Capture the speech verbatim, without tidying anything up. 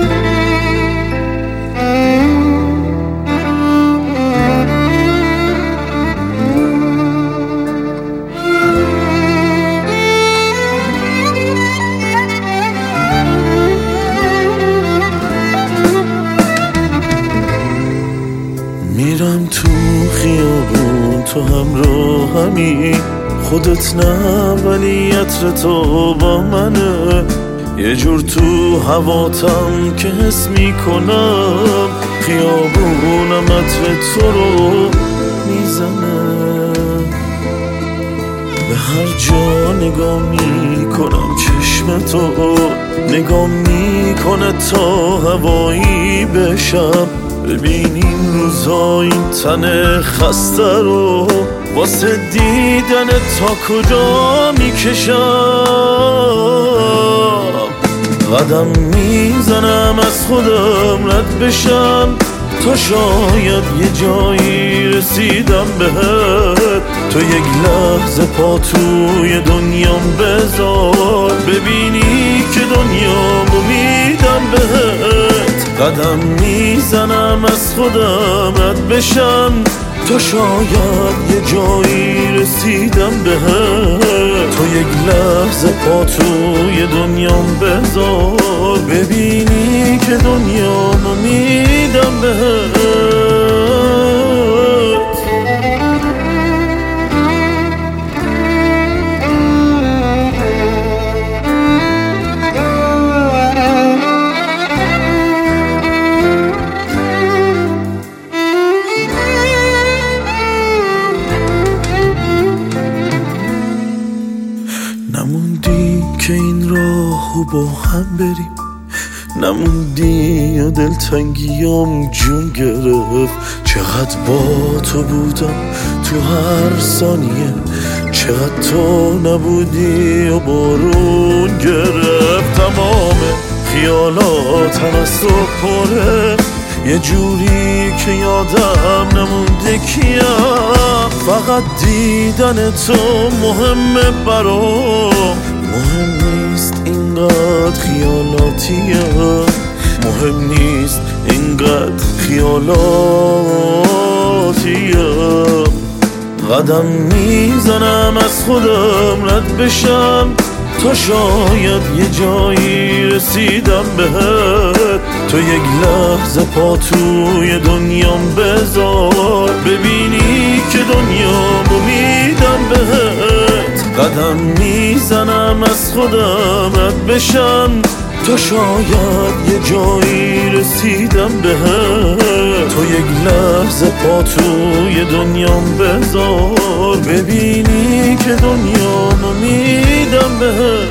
میرم تو خیابون تو همراهمی، خودت نه ولی عطر تو با منه، یه جور تو هواتم که حس میکنم خیابونم عطر تو رو میزنه. به هر جا نگاه میکنم چشم تو نگاه میکنه تا هوایی بشم. ببین این روزا این تن خسته رو واسه دیدن تا کجا میکشم. قدم میزنم از خودم رد بشم تا شاید یه جایی رسیدم بهت. تو یک لحظه پا توی دنیام بذار ببینی که دنیامو میدم بهت. قدم میزنم از خودم رد بشم تا شاید یه جایی رسیدم بهت. تو یک لحظه پا توی دنیام بذار ببینی که دنیامو میدم بهت. نموندی که این راهو با هم بریم، نموندی و دلتنگیام جون گرفت. چقدر با تو بودم تو هر ثانیه، چقدر تو نبودی و بارون گرفت. تمام خیالاتم از تو پره، یه جوری که یادم نمونده کیم. فقط دیدن تو مهمه برام، مهم نیست اینقدر خیالاتیه، مهم نیست اینقدر خیالاتیه. قدم میزنم از خودم رد بشم تا شاید یه جایی رسیدم بهت. تو یک لحظه پا توی دنیام بذار ببینی که دنیامو میدم بهت. قدم میزنم از خودم رد بشم تا شاید یه جایی رسیدم بهت. تو یک لحظه پا توی دنیام بذار ببینی که دنیامو میدم بهت.